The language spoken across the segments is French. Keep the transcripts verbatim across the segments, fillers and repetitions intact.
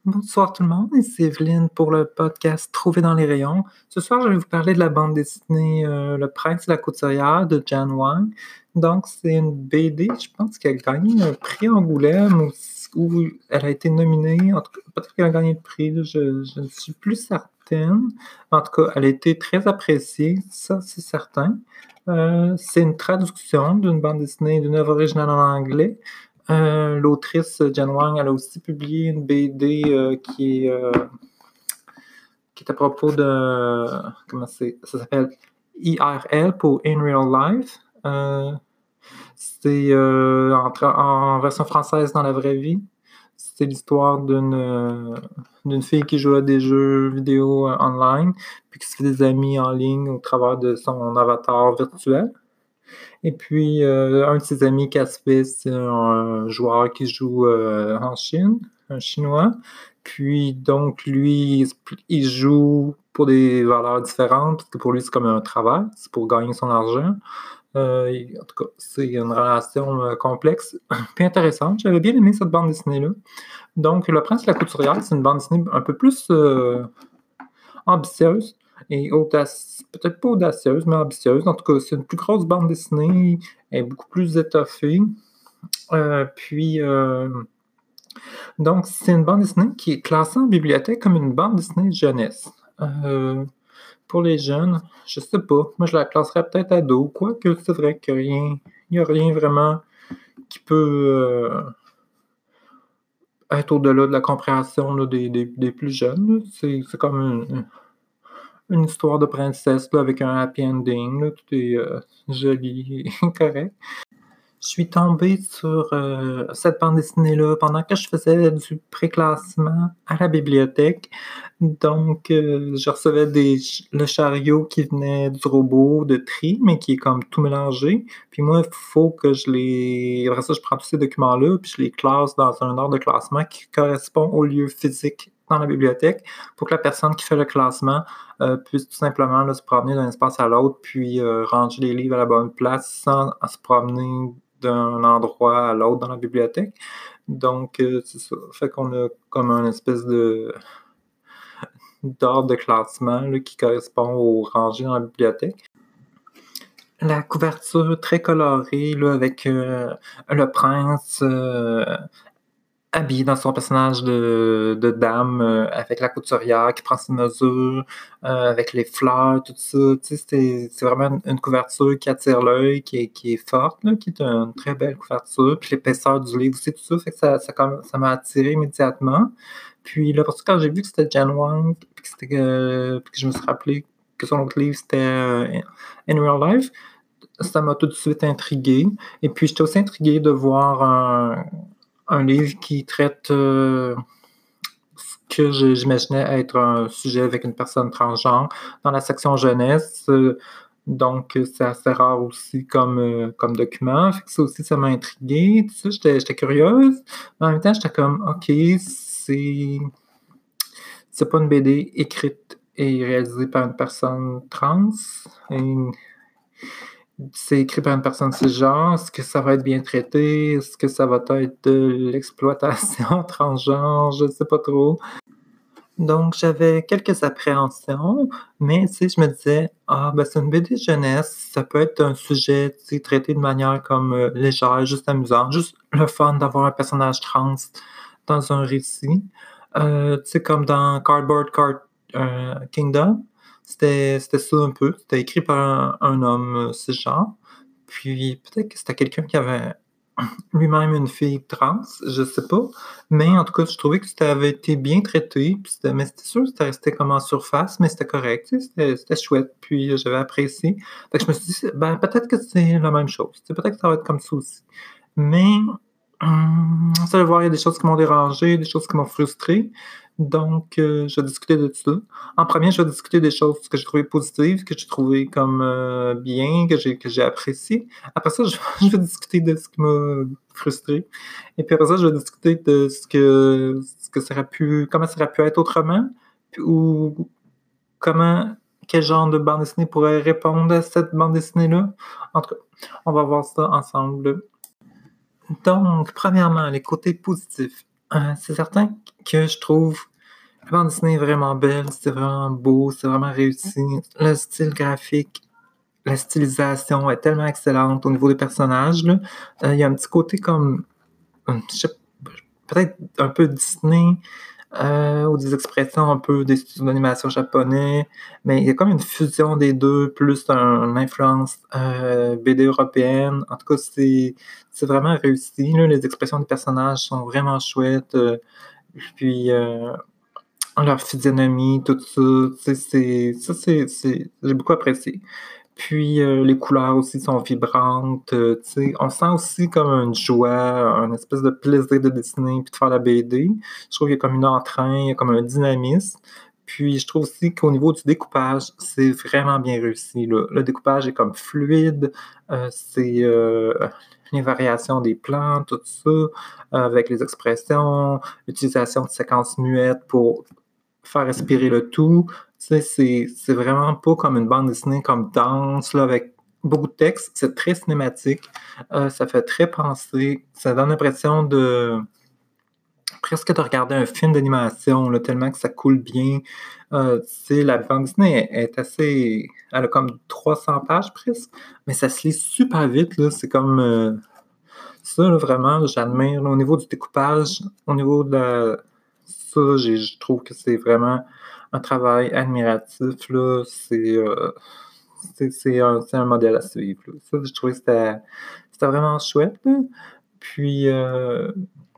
Bonsoir tout le monde, ici Evelyne pour le podcast Trouver dans les rayons. Ce soir, je vais vous parler de la bande dessinée euh, Le Prince et la couturière de Jan Wang. Donc, c'est une B D, je pense qu'elle a gagné un prix Angoulême ou, ou elle a été nominée. En tout cas, peut-être qu'elle a gagné le prix, là, je, je ne suis plus certaine. En tout cas, elle a été très appréciée, ça c'est certain. Euh, c'est une traduction d'une bande dessinée d'une œuvre originale en anglais. Euh, l'autrice Jan Wang, elle a aussi publié une B D euh, qui est euh, qui est à propos de comment c'est ça s'appelle I R L pour In Real Life. Euh, c'est euh, en, en version française dans la vraie vie. C'est l'histoire d'une euh, d'une fille qui joue à des jeux vidéo euh, online puis qui se fait des amis en ligne au travers de son avatar virtuel. Et puis, euh, un de ses amis qu'elle se fait, c'est un joueur qui joue euh, en Chine, un Chinois. Puis, donc, lui, il joue pour des valeurs différentes, parce que pour lui, c'est comme un travail, c'est pour gagner son argent. Euh, et, en tout cas, c'est une relation euh, complexe, puis intéressante. J'avais bien aimé cette bande dessinée-là. Donc, Le Prince et la couturière, c'est une bande dessinée un peu plus euh, ambitieuse et audace, peut-être pas audacieuse, mais ambitieuse. En tout cas, c'est une plus grosse bande dessinée, elle est beaucoup plus étoffée. Euh, puis, euh, donc, c'est une bande dessinée qui est classée en bibliothèque comme une bande dessinée de jeunesse. Euh, pour les jeunes, je sais pas. Moi, je la classerais peut-être ado, quoique c'est vrai qu'il n'y a, a rien vraiment qui peut euh, être au-delà de la compréhension là, des, des, des, plus jeunes. C'est, c'est comme une, une histoire de princesse là, avec un happy ending. Là, tout est euh, joli et correct. Je suis tombée sur euh, cette bande dessinée-là pendant que je faisais du préclassement à la bibliothèque. Donc, euh, je recevais des, le chariot qui venait du robot de tri, mais qui est comme tout mélangé. Puis moi, il faut que je les... Après ça, je prends tous ces documents-là, puis je les classe dans un ordre de classement qui correspond au lieu physique dans la bibliothèque pour que la personne qui fait le classement euh, puisse tout simplement là, se promener d'un espace à l'autre puis euh, ranger les livres à la bonne place sans se promener d'un endroit à l'autre dans la bibliothèque. Donc, euh, c'est ça. Fait qu'on a comme un espèce de d'ordre de classement là, qui correspond au rangé dans la bibliothèque. La couverture très colorée là, avec euh, le prince euh, habillé dans son personnage de, de dame, euh, avec la couturière qui prend ses mesures, euh, avec les fleurs, tout ça. Tu sais, c'est, c'est vraiment une, une couverture qui attire l'œil, qui est, qui est forte, là, qui est une très belle couverture. Puis l'épaisseur du livre aussi, tout ça, fait que ça, ça, ça m'a attiré immédiatement. Puis là, parce que quand j'ai vu que c'était Jan Wang, puis que, c'était, euh, puis que je me suis rappelé que son autre livre, c'était euh, In Real Life, ça m'a tout de suite intrigué. Et puis, j'étais aussi intrigué de voir un un livre qui traite euh, ce que j'imaginais être un sujet avec une personne transgenre dans la section jeunesse. Euh, donc, c'est assez rare aussi comme, euh, comme document. Fait que ça aussi, ça m'a intrigué. Tout ça, j'étais, j'étais curieuse. Mais en même temps, j'étais comme, OK, c'est, c'est pas une B D écrite et réalisée par une personne trans. Et c'est écrit par une personne cisgenre. Est-ce que ça va être bien traité? Est-ce que ça va être de l'exploitation transgenre? Je sais pas trop. Donc, j'avais quelques appréhensions, mais tu sais, je me disais, ah, ben c'est une B D jeunesse, ça peut être un sujet, tu sais, traité de manière comme euh, légère, juste amusant, juste le fun d'avoir un personnage trans dans un récit. Euh, tu sais, comme dans Cardboard Card euh, Kingdom, c'était, c'était ça un peu. C'était écrit par un, un homme cisgenre. Puis peut-être que c'était quelqu'un qui avait lui-même une fille trans, je sais pas. Mais en tout cas, je trouvais que ça avait été bien traité. Puis c'était, mais c'était sûr que c'était resté comme en surface, mais c'était correct. Tu sais, c'était, c'était chouette. Puis j'avais apprécié. Fait que je me suis dit, ben peut-être que c'est la même chose. Tu sais, peut-être que ça va être comme ça aussi. Mais hum, vous allez voir, il y a des choses qui m'ont dérangé, des choses qui m'ont frustré. Donc, euh, je vais discuter de tout ça. En premier, je vais discuter des choses que j'ai trouvées positives, que j'ai trouvées comme euh, bien, que j'ai, que j'ai appréciées. Après ça, je, je vais discuter de ce qui m'a frustré. Et puis après ça, je vais discuter de ce que, ce que ça aurait pu, comment ça aurait pu être autrement, puis, ou comment, quel genre de bande dessinée pourrait répondre à cette bande dessinée-là. En tout cas, on va voir ça ensemble. Donc, premièrement, les côtés positifs. Heu, c'est certain que je trouve la bande dessinée est vraiment belle, c'est vraiment beau, c'est vraiment réussi. Le style graphique, la stylisation est tellement excellente au niveau des personnages, là. Heu, il y a un petit côté comme, hum, je sais p peut-être un peu Disney, heu, ou des expressions un peu des studios d'animation japonais, mais il y a comme une fusion des deux plus un une influence, heu, B D européenne. En tout cas, c'est c'est vraiment réussi, là. Les expressions des personnages sont vraiment chouettes, heu, puis, heu, leur physionomie, tout ça, tu sais, c'est ça, c'est c'est j'ai beaucoup apprécié. Puis, heu, les couleurs aussi sont vibrantes, heu, tu sais, on sent aussi comme une joie, un espèce de plaisir de dessiner puis de faire la B D. Je trouve qu'il y a comme une entrain, il y a comme un dynamisme. Puis je trouve aussi qu'au niveau du découpage, c'est vraiment bien réussi, là. Le découpage est comme fluide, heu, c'est, heu, les variations des plans, tout ça, euh, avec les expressions, l'utilisation de séquences muettes pour faire respirer le tout. Tu sais, c'est c'est vraiment pas comme une bande dessinée comme dense, là, avec beaucoup de texte. C'est très cinématique. Heu, ça fait très penser. Ça donne l'impression de presque de regarder un film d'animation, là, tellement que ça coule bien. Heu, tu sais, la bande dessinée est est assez elle a comme trois cents pages presque, mais ça se lit super vite, là. C'est comme, heu, ça, là, vraiment, j'admire, là, au niveau du découpage, au niveau de la ça, j'ai je trouve que c'est vraiment un travail admiratif, là. C'est, heu, c'est c'est un c'est un modèle à suivre, là. Ça, j'ai trouvé que c'était c'était vraiment chouette, là. Puis, heu,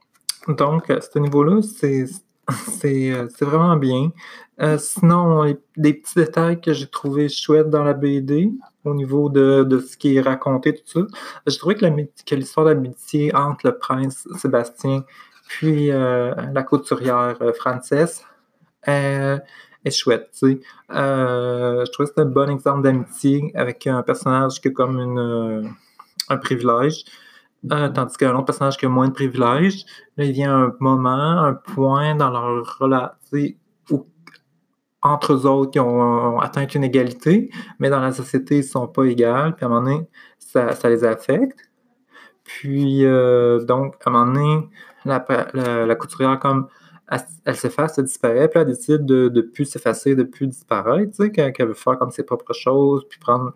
donc à ce niveau-là, c'est c'est, heu, c'est vraiment bien. Heu, sinon, les des petits détails que j'ai trouvé chouettes dans la B D, au niveau de de ce qui est raconté, tout ça, j'ai trouvé que l'ami que l'histoire d'amitié entre le prince Sébastien puis, heu, la couturière, heu, Frances, heu, est chouette, tu sais. Heu, je trouvais que c'était un bon exemple d'amitié avec un personnage qui a comme une, heu, un privilège, heu, tandis qu'un autre personnage qui a moins de privilèges. Là, il vient un moment, un point dans leur rela tu sais, où entre eux autres, ils ont ont atteint une égalité, mais dans la société, ils sont pas égales, puis à un moment donné, ça ça les affecte. Puis, heu, donc à un moment donné, la pa la la couturière comme elle s elle s'efface, elle disparaît, puis là, elle décide de de plus s'effacer, de plus disparaître, tu sais, qu'elle qu'elle veut faire comme ses propres choses, puis prendre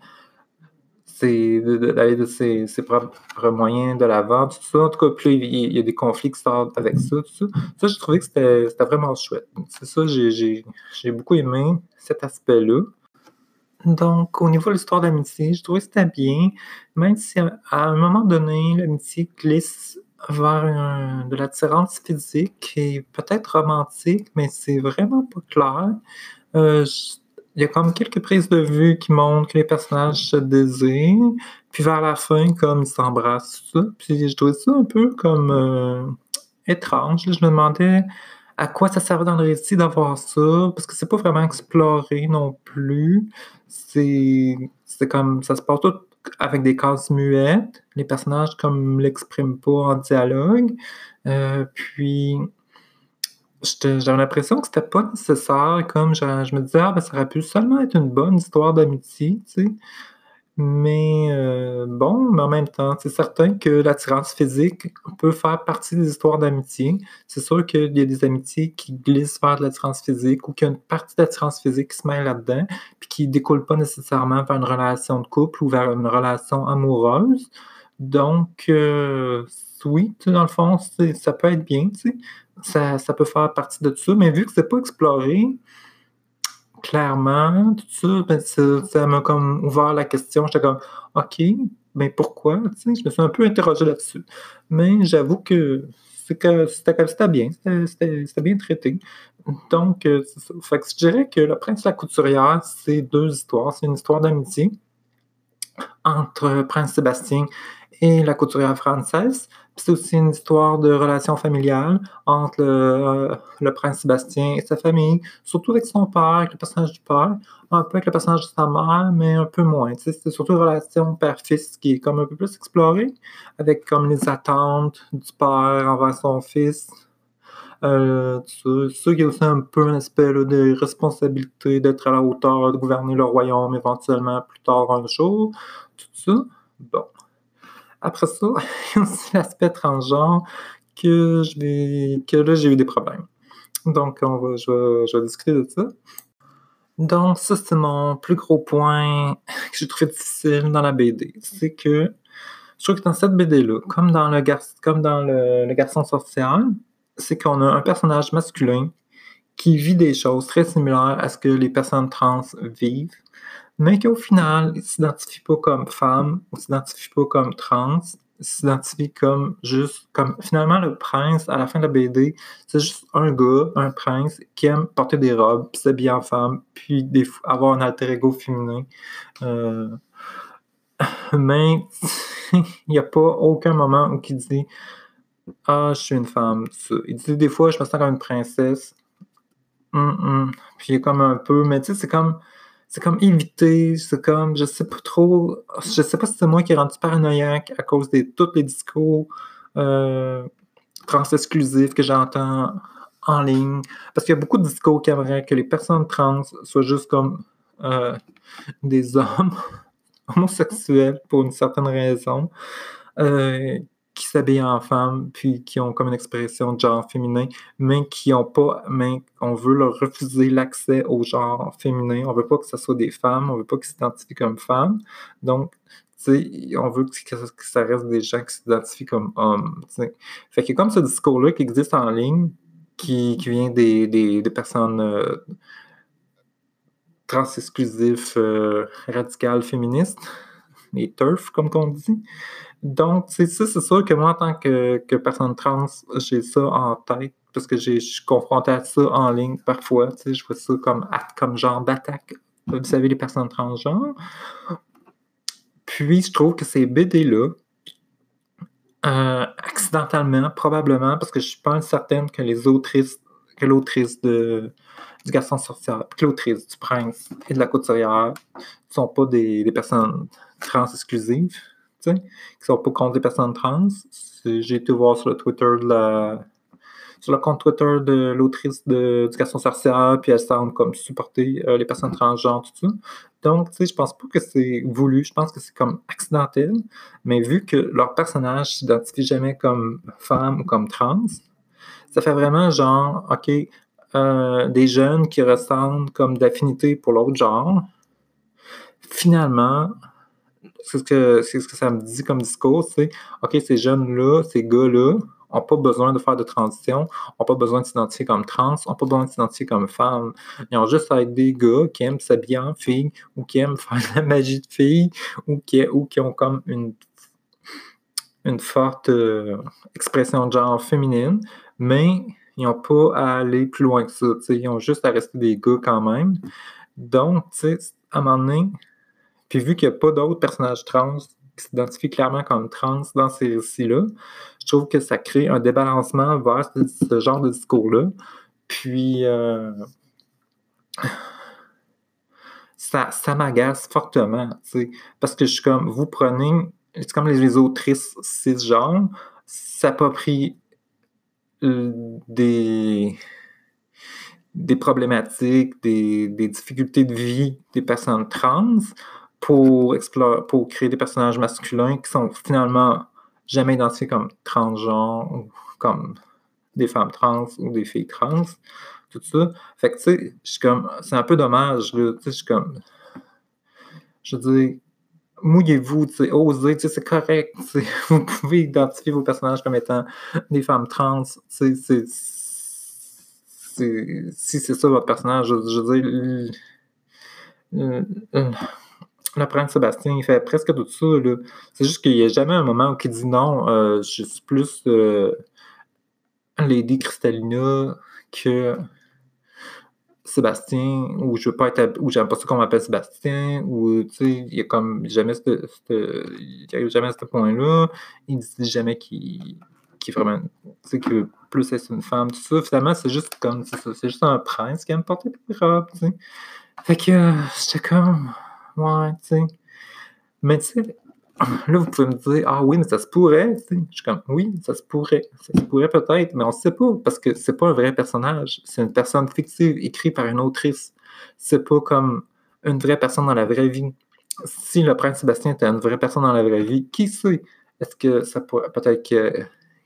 ses de de d'aller de ses ses propres moyens de l'avant, tout ça. En tout cas, puis là, il y il y a des conflits qui sortent avec ça, tout ça. Ça, j'ai trouvé que c'était c'était vraiment chouette. Donc c'est ça, j'ai j'ai j'ai beaucoup aimé cet aspect-là. Donc, au niveau de l'histoire d'amitié, je trouvais que c'était bien, même si à à un moment donné, l'amitié glisse vers un de l'attirance physique et peut-être romantique, mais c'est vraiment pas clair. Heu, j il y a comme quelques prises de vue qui montrent que les personnages se désirent, puis vers la fin, comme ils s'embrassent, tout ça. Puis je trouvais ça un peu comme, heu, étrange, là. Je me demandais à quoi ça servait dans le récit d'avoir ça, parce que c'est pas vraiment exploré non plus. C'est c'est comme ça se passe tout avec des cases muettes. Les personnages comme l'expriment pas en dialogue. Heu, puis j'étais j'avais l'impression que c'était pas nécessaire, comme je je me disais: «Ah ben, ça aurait pu seulement être une bonne histoire d'amitié», tu sais? Mais heu, bon, mais en même temps, c'est certain que l'attirance physique peut faire partie des histoires d'amitié. C'est sûr qu'il y a des amitiés qui glissent vers de l'attirance physique ou qu'il y a une partie d'attirance physique qui se mêle là-dedans, puis qui découle pas nécessairement vers une relation de couple ou vers une relation amoureuse. Donc heu, oui, tu sais, dans le fond, c'est ça peut être bien, tu sais. Ça ça peut faire partie de tout ça, mais vu que c'est pas exploré, clairement, tout ça, ben, ça ça m'a comme ouvert la question. J'étais comme: «OK, mais pourquoi?» Tu sais, je me suis un peu interrogé là-dessus. Mais j'avoue que c'est que c'était que c'était bien, c'était c'était c'était bien traité. Donc heu, c'est ça. Fait que je dirais que Le Prince et la couturière, c'est deux histoires. C'est une histoire d'amitié entre Prince Sébastien et la couturière française. Puis c'est aussi une histoire de relation familiale entre le, le prince Sébastien et sa famille, surtout avec son père, avec le personnage du père, un peu avec le personnage de sa mère, mais un peu moins. Tu sais, c'est surtout une relation père-fils qui est comme un peu plus explorée, avec comme les attentes du père envers son fils. Euh, tout ça. C'est sûr qu'il y a aussi un peu un aspect là, de responsabilité d'être à la hauteur, de gouverner le royaume éventuellement plus tard un jour, tout ça. Bon. Après ça, il y a aussi l'aspect transgenre que je l'ai que là, j'ai eu des problèmes. Donc on va je vais je vais discuter de ça. Donc ça, c'est mon plus gros point que j'ai trouvé difficile dans la B D. C'est que je trouve que dans cette B D-là, comme dans le gar comme dans le le garçon social, c'est qu'on a un personnage masculin qui vit des choses très similaires à ce que les personnes trans vivent, mais qu'au final, il s'identifie pas comme femme, il s'identifie pas comme trans, il s'identifie comme juste comme finalement le prince à la fin de la B D, c'est juste un gars, un prince qui aime porter des robes, puis s'habiller en femme, puis des f- avoir un alter ego féminin. Euh, mais il n'y a pas aucun moment où il dit ah, je suis une femme. Ça. Il dit des fois, je me sens comme une princesse. Hum, hum. Puis il y a comme un peu, mais tu sais, c'est comme, c'est comme évité, c'est comme, je sais pas trop, je sais pas si c'est moi qui est rendu paranoïaque à cause de tous les discours euh, trans-exclusifs que j'entends en ligne. Parce qu'il y a beaucoup de discours qui aimeraient que les personnes trans soient juste comme euh, des hommes homosexuels pour une certaine raison. Euh, qui s'habillent en femme, puis qui ont comme une expression de genre féminin, mais qui ont pas, mais on veut leur refuser l'accès au genre féminin. On veut pas que ce soit des femmes, on veut pas qu'ils s'identifient comme femmes. Donc, tu sais, on veut que, que ça reste des gens qui s'identifient comme hommes. T'sais. Fait qu'il y a comme ce discours-là qui existe en ligne, qui, qui vient des, des, des personnes euh, trans-exclusifs, euh, radicales, féministes, les TERF, comme qu'on dit. Donc, c'est ça, c'est sûr que moi, en tant que, que personne trans, j'ai ça en tête, parce que j'ai- je suis confronté à ça en ligne parfois. Tu sais, je vois ça comme, acte- comme genre d'attaque. Vous savez, les personnes transgenres. Puis, je trouve que ces B D-là, euh, accidentellement, probablement, parce que je suis pas certaine que les autrices, que l'autrice de, du garçon sorcière, que l'autrice du prince et de la couturière ne sont pas des, des personnes trans exclusives, tu sais, qui sont pas contre les personnes trans. C'est- J'ai été voir sur le Twitter de la, sur le compte Twitter de l'autrice de, du garçon sorcière, puis elle semble comme supporter euh, les personnes transgenres, tout ça. Donc, tu sais, je pense pas que c'est voulu, je pense que c'est comme accidentel, mais vu que leur personnage s'identifie jamais comme femme ou comme trans, ça fait vraiment genre, OK, euh, des jeunes qui ressentent comme d'affinité pour l'autre genre. Finalement, c'est ce que, c'est ce que ça me dit comme discours, c'est OK, ces jeunes-là, ces gars-là, n'ont pas besoin de faire de transition, n'ont pas besoin de s'identifier comme trans, n'ont pas besoin de s'identifier comme femme. Ils ont juste à être des gars qui aiment s'habiller en fille ou qui aiment faire de la magie de fille ou qui, ou qui ont comme une, une forte euh, expression de genre féminine, mais ils n'ont pas à aller plus loin que ça. T'sais. Ils ont juste à rester des gars quand même. Donc, tu sais, à un moment donné, puis vu qu'il n'y a pas d'autres personnages trans qui s'identifient clairement comme trans dans ces récits-là, je trouve que ça crée un débalancement vers ce, ce genre de discours-là. Puis, euh, ça, ça m'agace fortement, tu sais, parce que je suis comme, vous prenez, c'est comme les, les autrices cisgenres, s'approprient euh, des, des problématiques, des, des difficultés de vie des personnes trans pour, explorer, pour créer des personnages masculins qui sont finalement jamais identifiés comme transgenres ou comme des femmes trans ou des filles trans, tout ça. Fait que, tu sais, je suis comme, c'est un peu dommage, là, tu sais, je suis comme, je veux dire, mouillez-vous, tu sais, osez, tu sais, c'est correct, tu sais, vous pouvez identifier vos personnages comme étant des femmes trans, tu sais, c'est, c'est, si c'est ça votre personnage, je, je veux dire, le, le, le, le prince Sébastien, il fait presque tout ça, là. C'est juste qu'il n'y a jamais un moment où il dit non, euh, je suis plus euh, Lady Cristallina que Sébastien, ou je veux pas être, ou j'aime pas ça qu'on m'appelle Sébastien, ou tu sais, il y a comme jamais ce, il y a jamais ce point-là. Il dit jamais qu'il qui est vraiment, tu sais, qu'il veut plus être une femme, tout ça. Finalement, c'est juste comme, c'est ça, c'est juste un prince qui aime porter des robes, tu sais. Fait que euh, j'étais comme, ouais, tu sais. Mais tu sais, là, vous pouvez me dire, ah oui, mais ça se pourrait, tu sais. Je suis comme, oui, ça se pourrait. Ça se pourrait peut-être, mais on ne sait pas, parce que c'est pas un vrai personnage. C'est une personne fictive écrite par une autrice. C'est pas comme une vraie personne dans la vraie vie. Si le prince Sébastien était une vraie personne dans la vraie vie, qui sait? Est-ce que ça pourrait, peut-être que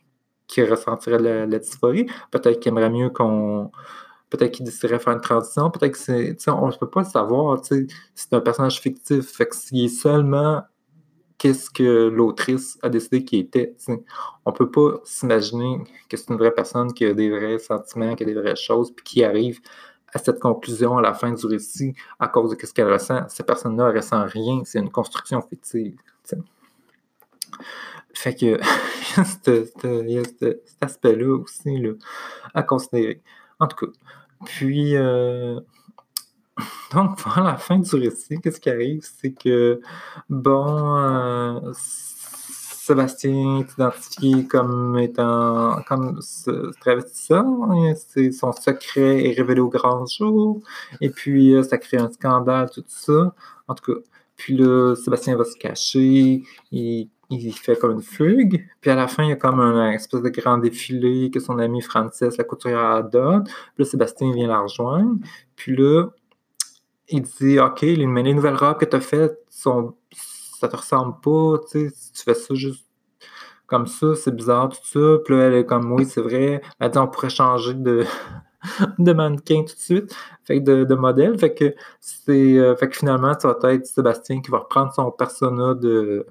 qu'il ressentirait de la, la dysphorie. Peut-être qu'il aimerait mieux qu'on... Peut-être qu'il déciderait faire une transition. Peut-être que c'est... Tu sais, on ne peut pas le savoir. Tu sais, c'est un personnage fictif. Fait que s'il est seulement qu'est-ce que l'autrice a décidé qu'il était, tu sais, on ne peut pas s'imaginer que c'est une vraie personne qui a des vrais sentiments, qui a des vraies choses, puis qui arrive à cette conclusion à la fin du récit à cause de ce qu'elle ressent. Cette personne-là ne ressent rien. C'est une construction fictive. Tu sais. Fait que il y a cet aspect-là aussi là, à considérer. En tout cas. Puis, euh, donc, à la fin du récit, qu'est-ce qui arrive? C'est que, bon, euh, Sébastien est identifié comme étant, comme ce travestissant. C'est, son secret est révélé au grand jour. Et puis, ça crée un scandale, tout ça. En tout cas, puis là, Sébastien va se cacher. Il il fait comme une fugue, puis à la fin, il y a comme un, un espèce de grand défilé que son ami Frances, la couturière, donne. Puis là, Sébastien vient la rejoindre. Puis là, il dit « Ok, les, les nouvelles robes que tu as faites, sont, ça te ressemble pas, tu sais, si tu fais ça juste comme ça, c'est bizarre, tout ça. » Puis là, elle est comme « Oui, c'est vrai. » Elle dit « On pourrait changer de... » de mannequin tout de suite, fait que de, de modèle, fait que c'est, euh, fait que finalement, ça va être Sébastien qui va reprendre son persona de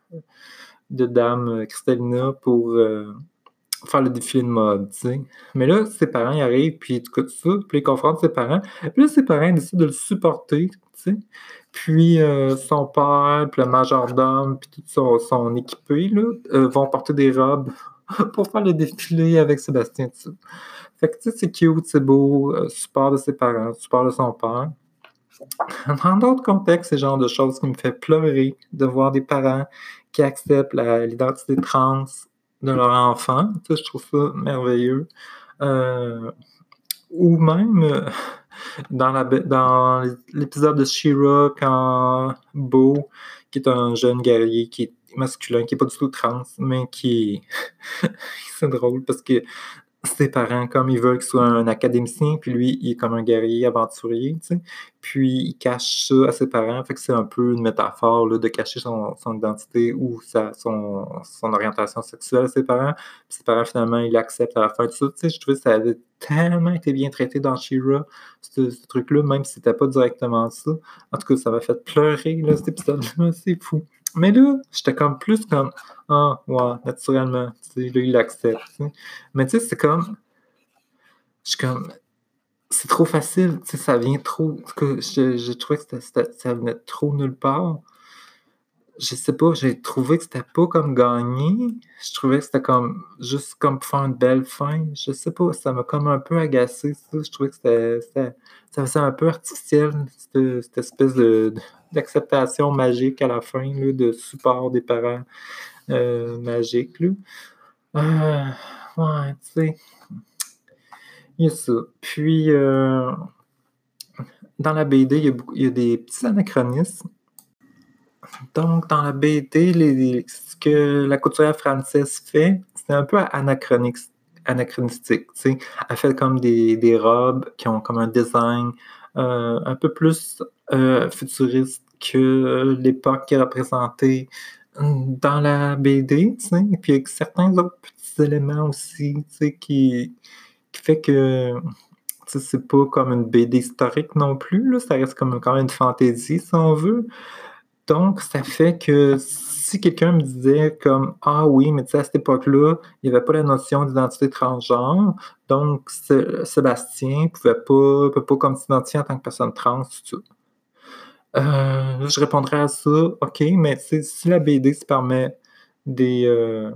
de Dame Cristalina pour euh, faire le défilé de mode, tu sais. Mais là, ses parents, ils arrivent, puis ils écoutent ça, puis ils confrontent ses parents. Puis là, ses parents décident de le supporter, tu sais. Puis euh, son père, puis le majordome, puis tout son, son équipé, là, euh, vont porter des robes pour faire le défilé avec Sébastien, tout ça. Fait que, tu sais, c'est cute, c'est beau, euh, support de ses parents, support de son père. Dans d'autres contextes, c'est le genre de choses qui me fait pleurer de voir des parents qui acceptent la, l'identité trans de leur enfant. Ça, je trouve ça merveilleux. Euh, ou même euh, dans, la, dans l'épisode de She-Ra, quand Beau, qui est un jeune guerrier qui est masculin, qui n'est pas du tout trans, mais qui c'est drôle parce que ses parents, comme ils veulent qu'il soit un académicien, puis lui, il est comme un guerrier aventurier, tu sais. Puis il cache ça à ses parents, fait que c'est un peu une métaphore là, de cacher son, son identité ou sa, son, son orientation sexuelle à ses parents. Puis ses parents, finalement, ils l'acceptent à la fin de ça. Tu sais, je trouvais que ça avait tellement été bien traité dans She-Ra, ce, ce truc-là, même si c'était pas directement ça. En tout cas, ça m'a fait pleurer, là, cet épisode-là, c'est fou. Mais là, j'étais comme plus comme « Ah, ouais, naturellement, tu sais, là, il l'accepte. » Mais tu sais, c'est comme... Je suis comme... C'est trop facile, tu sais, ça vient trop... Que je, je trouvais que c'était, c'était, ça venait trop nulle part. Je sais pas, j'ai trouvé que c'était pas comme gagné. Je trouvais que c'était comme... Juste comme pour faire une belle fin. Je sais pas, ça m'a comme un peu agacé, ça. Je trouvais que c'était... c'était ça faisait un peu artificiel, cette, cette espèce de... d'acceptation magique à la fin, là, de support des parents euh, magiques. Là. Euh, ouais, tu sais, il y a ça. Puis, euh, dans la B D, il y, a beaucoup, il y a des petits anachronismes. Donc, dans la B D, les, les, ce que la couturière Frances fait, c'est un peu anachronique, anachronistique. Tu sais. Elle fait comme des, des robes qui ont comme un design euh, un peu plus euh, futuriste que l'époque qui est représentée dans la B D, tu sais. Et puis avec certains autres petits éléments aussi, tu sais, qui, qui fait que tu sais, c'est pas comme une B D historique non plus, là. Ça reste comme quand même une fantaisie, si on veut. Donc, ça fait que si quelqu'un me disait comme « Ah oui, mais tu sais, à cette époque-là, il n'y avait pas la notion d'identité transgenre, donc Sébastien ne pouvait pas, peut pas comme s'identifier en tant que personne trans, tout ça. » Euh, je répondrais à ça, ok, mais si la B D se permet des, euh,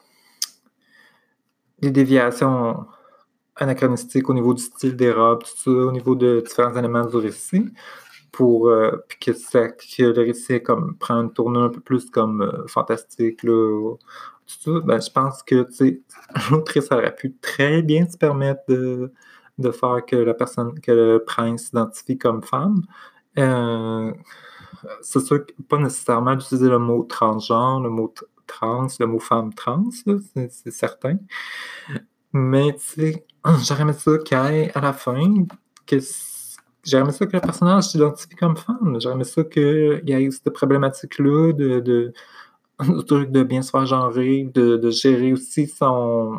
des déviations anachronistiques au niveau du style des robes, tout ça, au niveau de différents éléments du récit, pour euh, puis que, ça, que le récit comme, prend une tournure un peu plus comme euh, fantastique, là, tout ça, ben, je pense que l'autrice aurait pu très bien se permettre de, de faire que la personne, que le prince s'identifie comme femme. Euh, c'est sûr que pas nécessairement d'utiliser le mot transgenre, le mot trans, le mot femme trans, là, c'est, c'est certain. Mais tu sais, j'aurais aimé ça qu'elle, à la fin, que j'aurais aimé ça que le personnage s'identifie comme femme. J'aurais aimé ça qu'il y ait cette problématique-là de, de, le truc de bien se faire genrer, de de gérer aussi son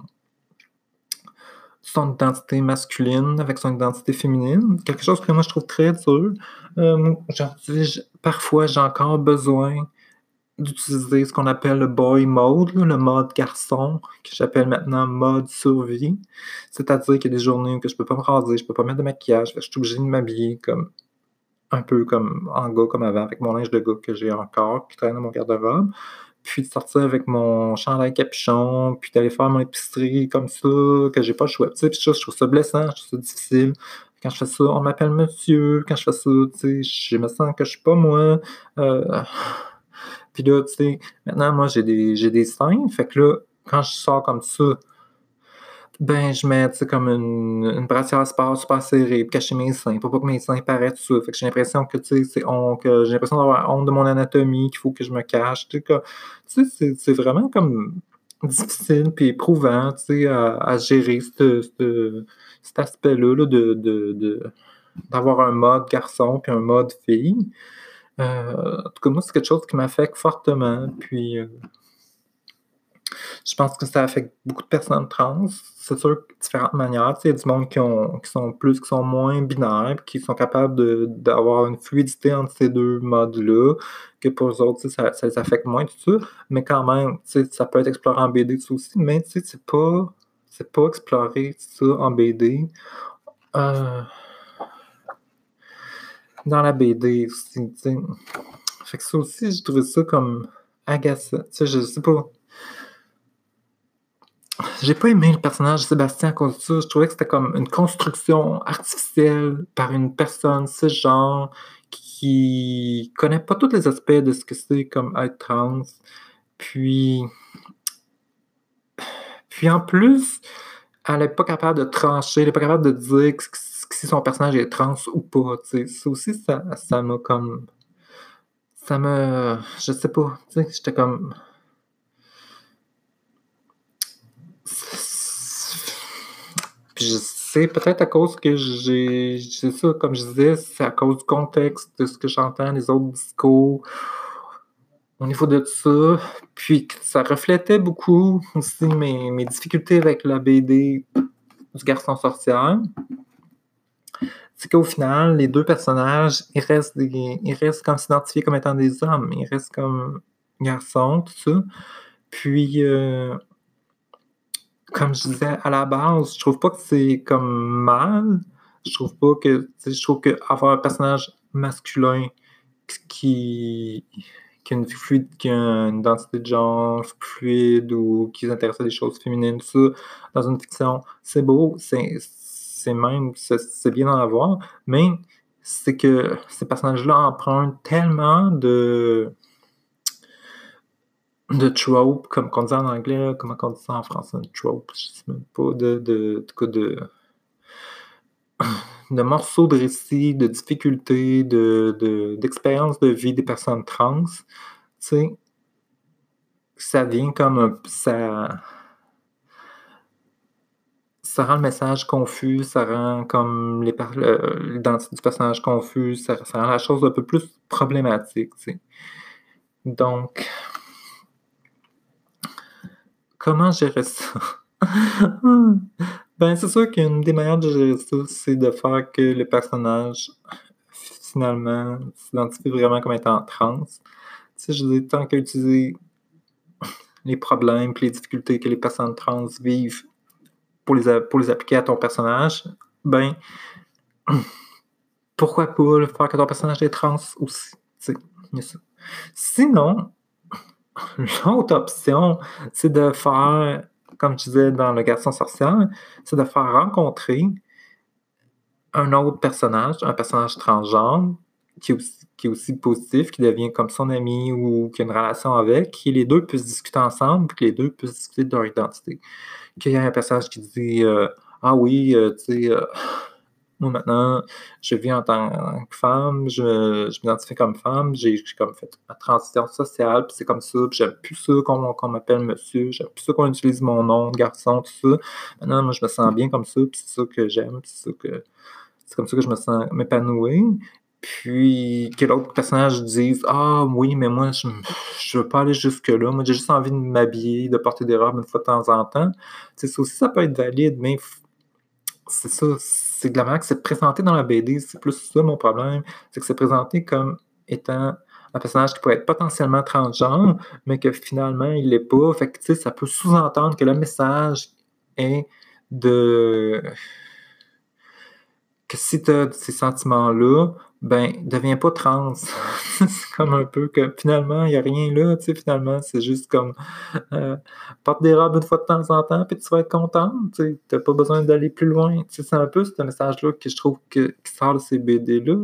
son identité masculine avec son identité féminine. Quelque chose que moi je trouve très dur. Hem, genre, tu sais, j parfois j'ai encore besoin d'utiliser ce qu'on appelle le boy mode, là, le mode garçon, que j'appelle maintenant mode survie. C'est-à-dire qu'il y a des journées où que je peux pas me raser, je peux pas mettre de maquillage, fait que je suis obligé de m'habiller comme un peu comme en gars comme avant, avec mon linge de gars que j'ai encore, qui traîne dans mon garde-robe, puis de sortir avec mon chandail capuchon, puis d'aller faire mon épicerie comme ça, que j'ai pas le choix. Tu sais, puis ça, je trouve ça blessant, je trouve ça difficile. Quand je fais ça, on m'appelle monsieur. Quand je fais ça, tu sais, je me sens que je suis pas moi. Heu, puis là, tu sais, maintenant, moi, j'ai des j'ai des seins, fait que là, quand je sors comme ça, ben, je mets, tu sais, comme une une brassière sport super serrée pour cacher mes seins, pour pas que mes seins paraissent tout ça. Fait que j'ai l'impression que, tu sais, c'est on que j'ai l'impression d'avoir honte de mon anatomie, qu'il faut que je me cache, tu sais, que tu sais, c'est c'est vraiment comme difficile puis éprouvant, tu sais, à à gérer ce ce cet aspect-là, là, de de de d'avoir un mode garçon puis un mode fille. Heu, en tout cas, moi, c'est quelque chose qui m'affecte fortement, puis, heu je pense que ça affecte beaucoup de personnes trans. C'est sûr, de différentes manières. Tu sais, il y a du monde qui ont qui sont plus, qui sont moins binaires, puis qui sont capables de d'avoir une fluidité entre ces deux modes-là, que pour eux autres, tu sais, ça ça les affecte moins, tout ça. Mais quand même, tu sais, ça peut être exploré en B D, tout ça aussi, mais tu sais, c'est pas c'est pas exploré, ça, en B D. Heu, dans la B D aussi, tu sais. Fait que ça aussi, j'ai trouvé ça comme agaçant. Tu sais, je sais pas. J'ai pas aimé le personnage de Sébastien à cause de ça. Je trouvais que c'était comme une construction artificielle par une personne cisgenre qui connaît pas tous les aspects de ce que c'est comme être trans. Puis puis en plus, elle est pas capable de trancher, elle est pas capable de dire que si son personnage est trans ou pas, tu sais. Ça aussi, ça ça m'a comme ça me je sais pas, tu sais, j'étais comme puis je sais peut-être à cause que j'ai c'est ça, comme je disais, c'est à cause du contexte de ce que j'entends, les autres discours au niveau de ça, puis que ça reflétait beaucoup aussi mes mes difficultés avec la B D du Garçon sorcière. C'est qu'au final, les deux personnages, ils restent des ils restent comme s'identifier comme étant des hommes, ils restent comme garçons, tout ça. Puis, heu comme je disais à la base, je trouve pas que c'est comme mal. Je trouve pas que tu sais, je trouve qu'avoir un personnage masculin qui qui a une fluide qui a une identité de genre fluide ou qui s'intéresse à des choses féminines, tout ça, dans une fiction, c'est beau, c'est c'est même c'est c'est bien d'en avoir, mais c'est que ces personnages-là empruntent tellement de de trope, comme qu'on dit en anglais, là, comment on dit ça en français, un trope? Je sais même pas, de de en tout cas de de morceaux de récits, de difficultés, de de d'expériences de vie des personnes trans, tu sais, ça vient comme un p ça ça rend le message confus, ça rend comme les par le l'identité du personnage confuse, ça ça rend la chose un peu plus problématique, tu sais. Donc comment gérer ça? Ben, c'est sûr qu'une des manières de gérer ça, c'est de faire que le personnage, finalement, s'identifie vraiment comme étant trans. Tu sais, je veux dire, tant qu'à utiliser les problèmes puis les difficultés que les personnes trans vivent pour les a pour les appliquer à ton personnage, ben, pourquoi pas le faire que ton personnage est trans aussi, tu sais, il y a ça. Sinon, l'autre option, c'est de faire, comme je disais dans Le Garçon sorcière, c'est de faire rencontrer un autre personnage, un personnage transgenre, qui est aussi qui est aussi positif, qui devient comme son ami ou qui a une relation avec, et les deux puissent discuter ensemble, puis que les deux puissent discuter de leur identité. Qu'il y ait un personnage qui dit, heu: «Ah oui, heu, tu sais, heu, moi maintenant, je vis en tant que femme, je je m'identifie comme femme, j'ai j'ai comme fait ma transition sociale, puis c'est comme ça, puis j'aime plus ça qu'on qu'on m'appelle monsieur, j'aime plus ça qu'on utilise mon nom de garçon, tout ça. Maintenant, moi, je me sens bien comme ça, puis c'est ça que j'aime, puis c'est ça que c'est comme ça que je me sens m'épanouir. puis que l'autre personnage dise « Ah oui, mais moi, je je veux pas aller jusque-là. Moi, j'ai juste envie de m'habiller, de porter des robes une fois de temps en temps. » Tu sais, ça aussi, ça peut être valide, mais f c'est ça, c'est de la manière que c'est présenté dans la B D, c'est plus ça mon problème. C'est que c'est présenté comme étant un personnage qui pourrait être potentiellement transgenre, mais que finalement, il l'est pas. Fait que, tu sais, ça peut sous-entendre que le message est de que si tu as ces sentiments-là, ben, deviens pas trans. C'est comme un peu que finalement, il y a rien là, tu sais, finalement, c'est juste comme, heu, porte des robes une fois de temps en temps, puis tu vas être contente, tu sais, tu pas besoin d'aller plus loin. Tu sais, c'est un peu ce message-là que je trouve que qui sort de ces B D-là.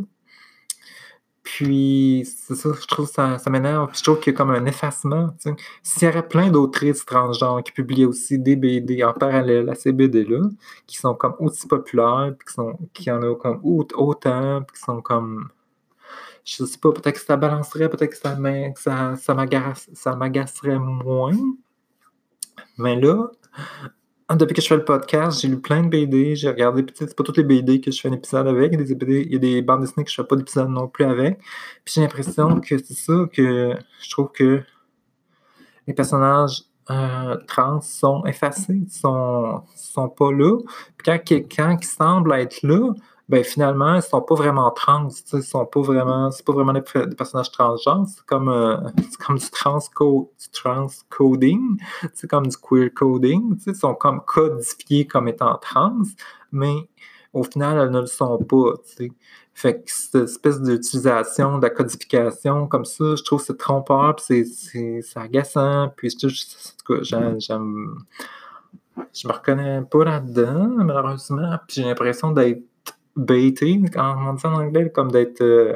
Puis, c'est ça, je trouve ça ça m'énerve. Puis je trouve qu'il y a comme un effacement, tu sais. S'il y aurait plein d'autrices transgenres qui publiaient aussi des B D en parallèle à ces B D-là, qui sont comme aussi populaires, puis qui sont qu'il y en a comme au autant, puis qui sont comme je sais pas, peut-être que ça balancerait, peut-être que ça m'in que ça ça m'agace ça m'agacerait moins. Mais là, depuis que je fais le podcast, j'ai lu plein de B D, j'ai regardé, puis tu sais, c'est pas toutes les B D que je fais un épisode avec, il y a des B D il y a des bandes dessinées que je fais pas d'épisode non plus avec. Puis j'ai l'impression que c'est ça, que je trouve que les personnages euh, trans sont effacés, sont, sont pas là. Puis quand quelqu'un qui semble être là, ben finalement, ils sont pas vraiment trans, tu sais, ils sont pas vraiment, c'est pas vraiment des, des personnages transgenres, c'est comme, euh, c'est comme du transco, du transcoding, c'est comme du queer coding, tu sais, ils sont comme codifiés comme étant trans, mais au final, elles ne le sont pas, tu sais. Fait que cette espèce d'utilisation de la codification comme ça, je trouve que c'est trompeur, puis c'est, c'est, c'est agaçant, puis je, je, en tout cas, j'aime, j'aime, je me reconnais pas là-dedans, malheureusement, puis j'ai l'impression d'être baité, quand on dit en anglais, comme d'être euh,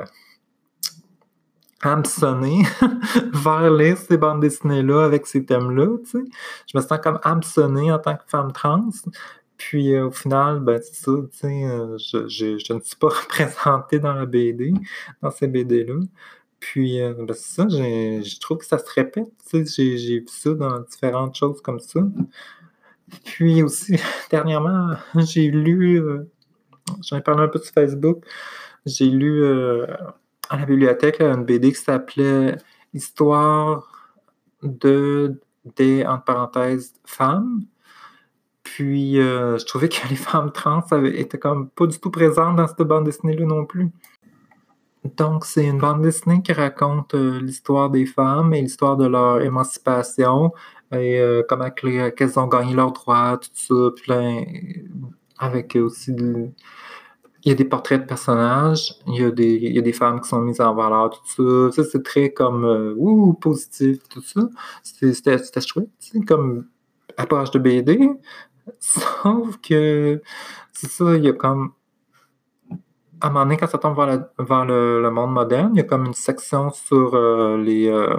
hameçonné vers lire ces bandes dessinées-là avec ces thèmes-là, tu sais. Je me sens comme hameçonné en tant que femme trans, puis euh, au final, ben c'est ça, tu sais, euh, je, je, je ne suis pas représentée dans la B D, dans ces B D-là. Puis, euh, ben c'est ça, j'ai, je trouve que ça se répète, tu sais, j'ai, j'ai vu ça dans différentes choses comme ça. Puis aussi, dernièrement, j'ai lu, euh, j'en ai parlé un peu sur Facebook, j'ai lu euh, à la bibliothèque là, une B D qui s'appelait Histoire de des, entre parenthèses, femmes. Puis, euh, je trouvais que les femmes trans avaient, étaient comme pas du tout présentes dans cette bande dessinée-là non plus. Donc, c'est une bande dessinée qui raconte euh, l'histoire des femmes et l'histoire de leur émancipation et euh, comment que les- qu'elles ont gagné leurs droits, tout ça. Puis là, avec aussi, de- il y a des portraits de personnages, il y a des, il y a des femmes qui sont mises en valeur, tout ça. Ça, c'est très comme, euh, ouh, positif, tout ça. C'était, c'était, c'était chouette, tu sais, comme à page de B D. Sauf que, c'est ça, il y a comme, à un moment donné, quand ça tombe vers, la- vers le, le monde moderne, il y a comme une section sur euh, les euh,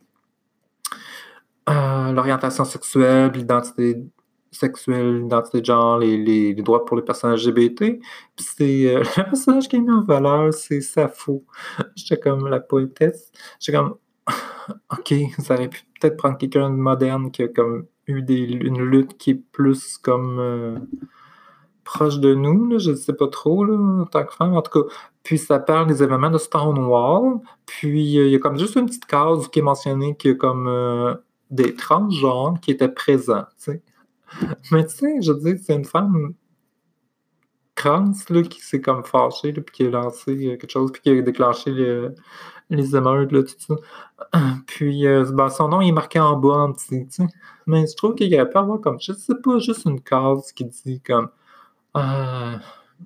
euh, l'orientation sexuelle, l'identité sexuelle, l'identité de genre, les, les, les droits pour les personnes L G B T. Puis c'est euh, le personnage qui est mis en valeur, c'est Sappho. J'étais comme la poétesse. J'étais comme, ok, ça aurait pu peut-être prendre quelqu'un de moderne qui a comme eu des, une lutte qui est plus comme euh, proche de nous, là, je ne sais pas trop, là, en tant que femme, en tout cas. Puis ça parle des événements de Stonewall. Puis euh, il y a comme juste une petite case qui est mentionnée qu'il y a comme euh, des transgenres qui étaient présents, tu sais. Mais tu sais, je veux dire, c'est une femme trans là, qui s'est comme fâchée, là, puis qui a lancé euh, quelque chose, puis qui a déclenché le- les émeutes, là, tout ça. Puis euh, ben, son nom il est marqué en bas en petit, tu sais. Mais je trouve qu'il y aurait pu avoir comme, je sais pas, juste une case qui dit comme euh,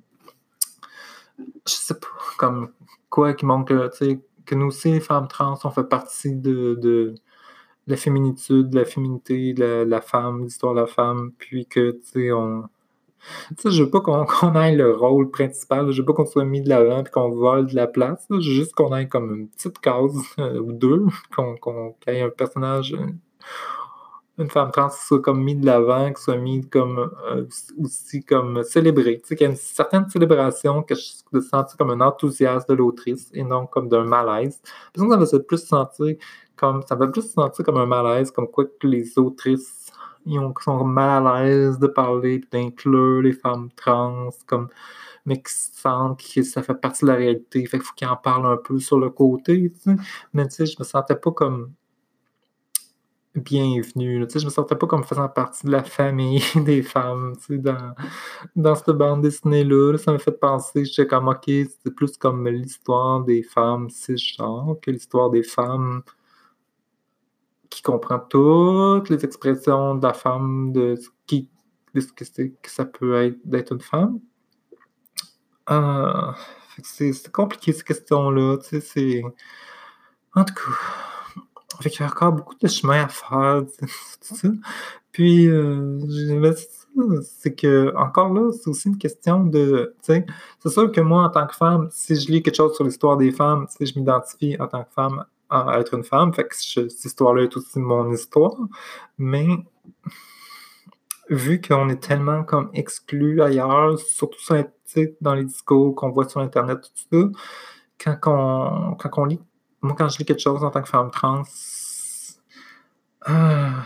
je sais pas, comme quoi qui montre que, tu sais, que nous aussi, les femmes trans, on fait partie de, de la féminitude, de la féminité, de la, de la femme, l'histoire de la femme, puis que, tu sais, on... Tu sais, je veux pas qu'on qu'on ait le rôle principal, je veux pas qu'on soit mis de l'avant puis qu'on vole de la place, là. Je veux juste qu'on ait comme une petite case euh, ou deux, qu'on qu'on qu'il y ait un personnage, une femme trans qui soit comme mis de l'avant, qui soit mis comme euh, aussi comme célébrée, tu sais, qu'il y a une certaine célébration que je de sentir comme un enthousiasme de l'autrice et non comme d'un malaise. Parce que ça me fait plus sentir comme ça me fait plus sentir comme un malaise, comme quoi que les autrices ils ont, sont mal à l'aise de parler, d'inclure les femmes trans, comme mais qui sentent que ça fait partie de la réalité, fait qu'il faut qu'ils en parlent un peu sur le côté, tu sais. Mais tu sais, je me sentais pas comme bienvenue, là, tu sais, je me sentais pas comme faisant partie de la famille des femmes, tu sais, dans dans cette bande dessinée-là. Là, ça m'a fait penser, j'étais comme: «OK, c'est plus comme l'histoire des femmes cisgenres que l'histoire des femmes qui comprend toutes les expressions de la femme, de ce qui de ce que c'est que ça peut être d'être une femme». Heu, fait que c'est c'est compliqué ces questions-là, tu sais, c'est en tout cas, fait qu'il y a encore beaucoup de chemin à faire, tu sais, tout ça. Puis, heu, j'ai mais c'est ça, c'est que encore là, c'est aussi une question de tu sais, c'est sûr que moi, en tant que femme, si je lis quelque chose sur l'histoire des femmes, tu sais, je m'identifie en tant que femme à à être une femme, fait que je cette histoire-là est aussi mon histoire. Mais vu qu'on est tellement comme exclus ailleurs, surtout sur in tu sais, dans les discours qu'on voit sur internet, tout ça, quand on quand on lit moi, quand je lis quelque chose en tant que femme trans, ah,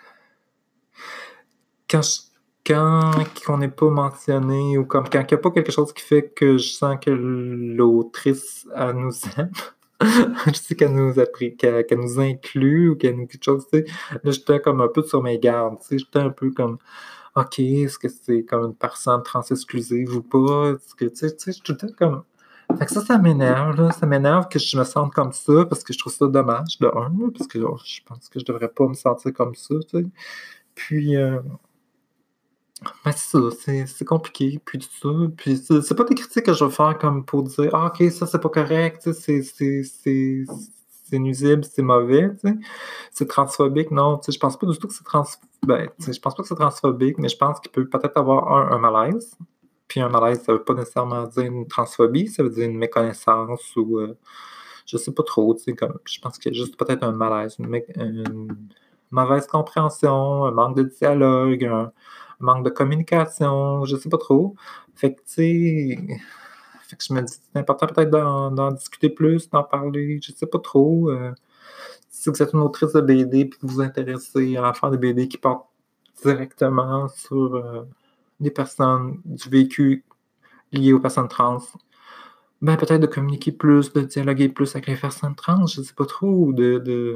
quand je quand qu'on n'est pas mentionné ou comme quand il y a pas quelque chose qui fait que je sens que l'autrice, elle nous aime, je sais qu'elle nous appré qu'elle qu'elle nous inclut ou qu'elle nous quelque chose, tu sais, là, j'étais comme un peu sur mes gardes, tu sais, j'étais un peu comme: «OK, est-ce que c'est comme une personne trans exclusive ou pas?» Est-ce que tu sais tu sais, je suis tout le temps comme fait que ça, ça m'énerve, là, ça m'énerve que je me sente comme ça parce que je trouve ça dommage, de un, là, parce que, oh, je pense que je devrais pas me sentir comme ça, tu sais. Puis, heu, ben, c'est ça, c'est c'est compliqué, puis tout ça, puis c'est c'est pas des critiques que je vais faire comme pour dire: «Ah OK, ça, c'est pas correct, tu sais, c'est c'est c'est c'est nuisible, c'est mauvais», tu sais. C'est transphobique, non, tu sais, je pense pas du tout que c'est trans ben, tu sais, je pense pas que c'est transphobique, mais je pense qu'il peut peut-être avoir un un malaise. Puis un malaise, ça veut pas nécessairement dire une transphobie, ça veut dire une méconnaissance ou, heu, je sais pas trop, tu sais, comme je pense qu'il y a juste peut-être un malaise, une mé une mauvaise compréhension, un manque de dialogue, un manque de communication, je sais pas trop. Fait que, tu sais, fait que je me dis: «C'est important peut-être d'en d'en discuter plus, d'en parler», je sais pas trop, heu, si vous êtes une autrice de B D puis que vous vous intéressez à faire des B D qui partent directement sur, heu, des personnes du vécu lié aux personnes trans, ben, peut-être de communiquer plus, de dialoguer plus avec les personnes trans, je sais pas trop, ou de de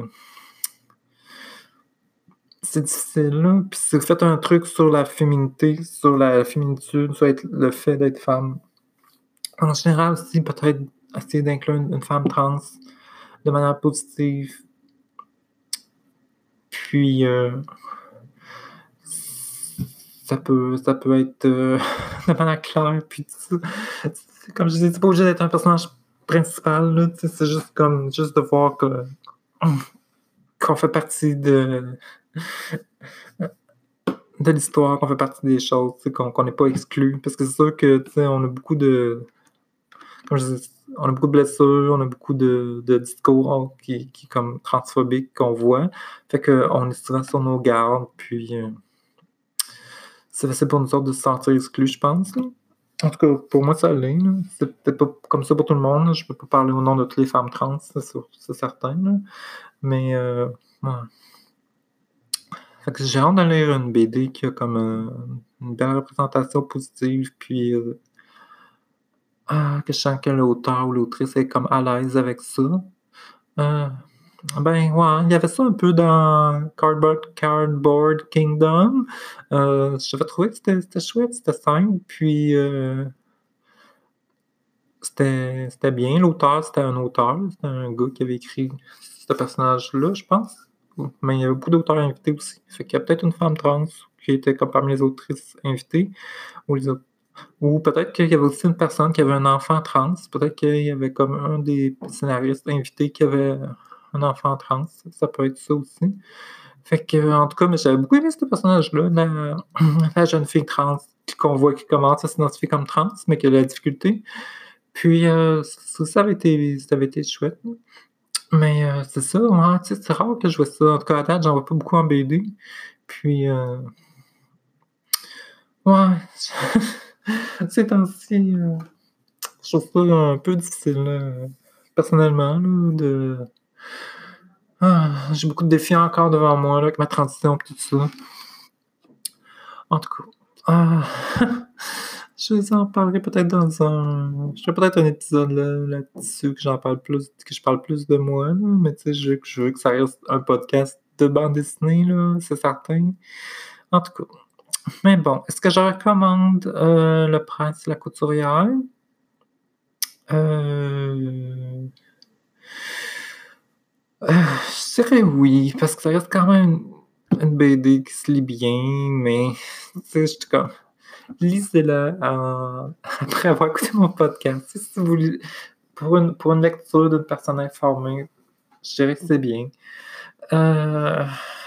c'est difficile, là. Puis si vous faites un truc sur la féminité, sur la féminitude, sur être le fait d'être femme. En général aussi, peut-être essayer d'inclure une une femme trans de manière positive. Puis, heu, ça peut ça peut être, heu, de manière claire, puis tout ça. C'est comme je disais, c'est pas obligé d'être un personnage principal, là, tu sais, c'est juste comme juste de voir que qu'on fait partie de de l'histoire, qu'on fait partie des choses, tu sais, qu'on qu'on n'est pas exclu. Parce que c'est sûr que, tu sais, on a beaucoup de comme je disais, on a beaucoup de blessures, on a beaucoup de de discours on qui qui comme transphobiques qu'on voit. Fait qu'on est souvent sur nos gardes, puis, heu, c'est facile pour nous autres de se sentir exclus, je pense, là. En tout cas, pour moi, ça l'est, là. C'est peut-être pas comme ça pour tout le monde, là. Je peux pas parler au nom de toutes les femmes trans, c'est sûr, c'est certain, là. Mais, heu, ouais. Fait que j'ai hâte de lire une B D qui a comme, heu, une belle représentation positive, puis, heu, ah, que je sens que l'auteur ou l'autrice est comme à l'aise avec ça. Heu, ben, ouais, il y avait ça un peu dans Cardboard Cardboard Kingdom. Heu, j'avais trouvé que c'était c'était chouette, c'était simple, puis, heu, c'était c'était bien. L'auteur, c'était un auteur, c'était un gars qui avait écrit ce personnage-là, je pense. Mais il y avait beaucoup d'auteurs invités aussi. Fait qu'il y a peut-être une femme trans qui était comme parmi les autrices invitées ou les autres ou peut-être qu'il y avait aussi une personne qui avait un enfant trans. Peut-être qu'il y avait comme un des scénaristes invités qui avait un enfant trans. Ça peut être ça aussi. Fait que, en tout cas, mais j'avais beaucoup aimé ce personnage-là, la la jeune fille trans qu'on voit qui commence à s'identifier comme trans, mais qui a de la difficulté. Puis, heu, ça ça avait été ça avait été chouette. Mais, heu, c'est ça, ouais, tu sais, c'est rare que je vois ça. En tout cas, à date, j'en vois pas beaucoup en B D. Puis, heu, ouais, ces temps-ci, heu, je trouve ça un peu difficile, heu, personnellement, là, de ah, j'ai beaucoup de défis encore devant moi, là, avec ma transition et tout ça. En tout cas, ah, Je vous en parlerai peut-être dans un je ferai peut-être un épisode là là-dessus, que j'en parle plus que je parle plus de moi, là, mais tu sais, je veux que je veux que ça reste un podcast de bande dessinée, là, c'est certain. En tout cas, mais bon, est-ce que je recommande, heu, Le Prince et la Couturière? Heu Heu, je dirais oui, parce que ça reste quand même une B D qui se lit bien, mais tu sais, j'étais comme lisez-la en après avoir écouté mon podcast. Tu sais, si vous li pour une pour une lecture d'une personne informée, je dirais que c'est bien. Heu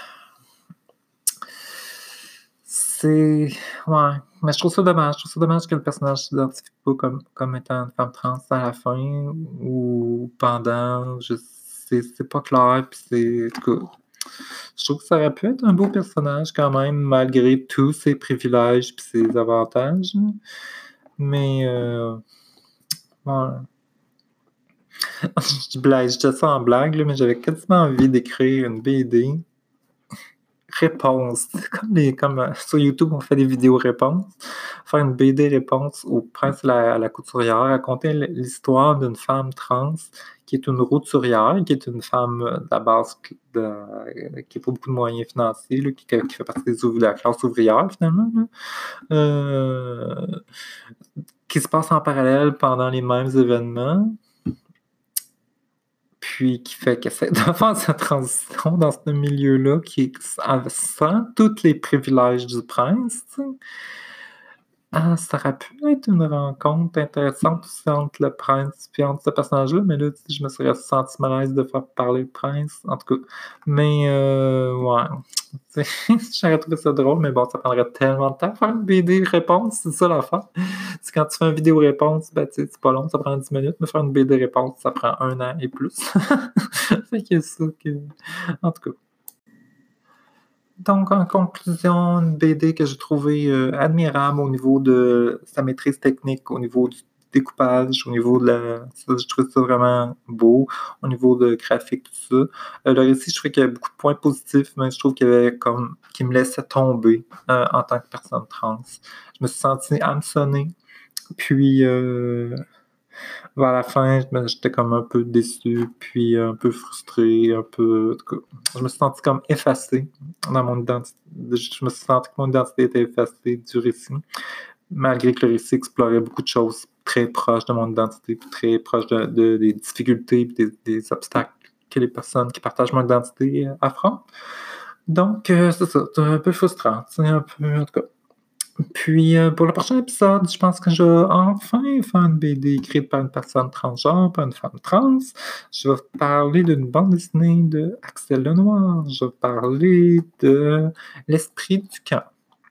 c'est ouais, mais je trouve ça dommage. Je trouve ça dommage que le personnage s'identifie pas comme comme étant une femme trans à la fin ou pendant, je c'est c'est pas clair, puis c'est en tout cas, je trouve que ça aurait pu être un beau personnage quand même, malgré tous ses privilèges puis ses avantages, là. Mais heu, ouais. Je blague, je dis ça en blague, là, mais j'avais quasiment envie d'écrire une B D réponse. C'est comme les comme, heu, sur YouTube, on fait des vidéos réponses. Faire une B D réponse au Prince et la la Couturière, raconter l l'histoire d'une femme trans qui est une routurière, qui est une femme, heu, de la base q de euh, qui a pas beaucoup de moyens financiers, là, qui qui qui fait partie des ouvr de la classe ouvrière finalement, là. Heu, qui se passe en parallèle pendant les mêmes événements. Puis qui fait qu'elle essaie de faire sa transition dans ce milieu-là qui est s sans tous les privilèges du prince, tu sais. Ah, ça aurait pu être une rencontre intéressante aussi entre le prince puis entre ce personnage-là, mais là, tu sais, je me serais senti mal à l'aise de faire parler le prince, en tout cas. Mais heu, ouais, tu sais, j'aurais trouvé ça drôle, mais bon, ça prendrait tellement de temps faire une B D réponse, c'est ça l'affaire. C'est quand tu fais une vidéo réponse, ben, tu sais, c'est pas long, ça prend dix minutes, mais faire une B D réponse, ça prend un an et plus. Fait que ça que en tout cas. Donc, en conclusion, une B D que j'ai trouvée, heu, admirable au niveau de sa maîtrise technique, au niveau du découpage, au niveau de la ça, je trouvais ça vraiment beau, au niveau de graphique, tout ça. Heu, le récit, je trouvais qu'il y avait beaucoup de points positifs, mais je trouve qu'il y avait comme qui me laissait tomber, heu, en tant que personne trans. Je me suis senti hameçonné, puis, heu vers la fin, ben, j'étais comme un peu déçu, puis un peu frustré, un peu en tout cas, je me suis senti comme effacé dans mon identi je me suis senti que mon identité était effacée du récit, malgré que le récit explorait beaucoup de choses très proches de mon identité, puis très proches de de des difficultés puis des des obstacles que les personnes qui partagent mon identité, heu, affrontent. Donc heu, c'est ça, c'est un peu frustrant, c'est un peu en tout cas. Puis, heu, pour le prochain épisode, je pense que je vais enfin faire une B D écrite par une personne transgenre, par une femme trans. Je vais parler d'une bande dessinée de Axel Lenoir. Je vais parler de L'Esprit du camp.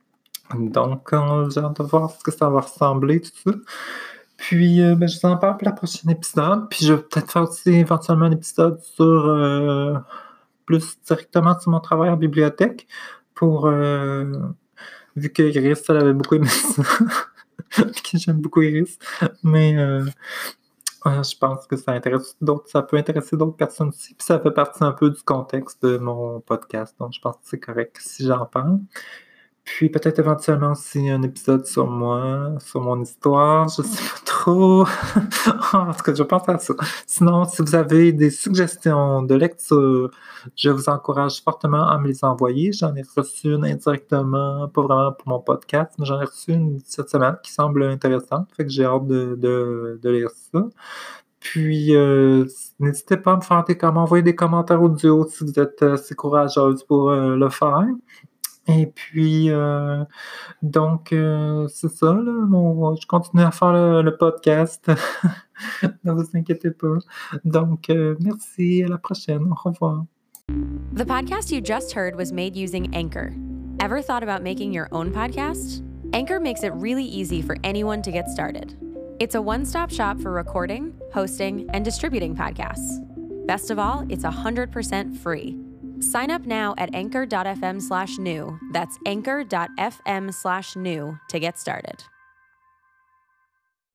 Donc, heu, j'ai hâte de voir ce que ça va ressembler, tout ça. Puis, heu, ben, je vous en parle pour le prochain épisode. Puis, je vais peut-être faire aussi éventuellement un épisode sur, heu, plus directement sur mon travail en bibliothèque pour, heu vu que Iris, elle avait beaucoup aimé ça, puis que j'aime beaucoup Iris, mais heu, heu, je pense que ça intéresse d'autres ça peut intéresser d'autres personnes aussi, puis ça fait partie un peu du contexte de mon podcast, donc je pense que c'est correct si j'en parle. Puis peut-être éventuellement aussi un épisode sur moi, sur mon histoire, je sais pas trop. En tout cas, je pense à ça. Sinon, si vous avez des suggestions de lecture, je vous encourage fortement à me les envoyer. J'en ai reçu une indirectement, pas vraiment pour mon podcast, mais j'en ai reçu une cette semaine qui semble intéressante, fait que j'ai hâte de de de lire ça. Puis, heu, s n'hésitez pas à me faire des com envoyer des commentaires audio si vous êtes assez courageuse pour, heu, le faire. Et puis, heu, donc, heu, c'est ça là, mon je continue à faire le le podcast. Ne vous inquiétez pas. Donc, heu, merci, à la prochaine. Au revoir. The podcast you just heard was made using Anchor. Ever thought about making your own podcast? Anchor makes it really easy for anyone to get started. It's a one-stop shop for recording, hosting, and distributing podcasts. Best of all, it's one hundred percent free. Sign up now at anchor.fm slash new. That's anchor.fm slash new to get started.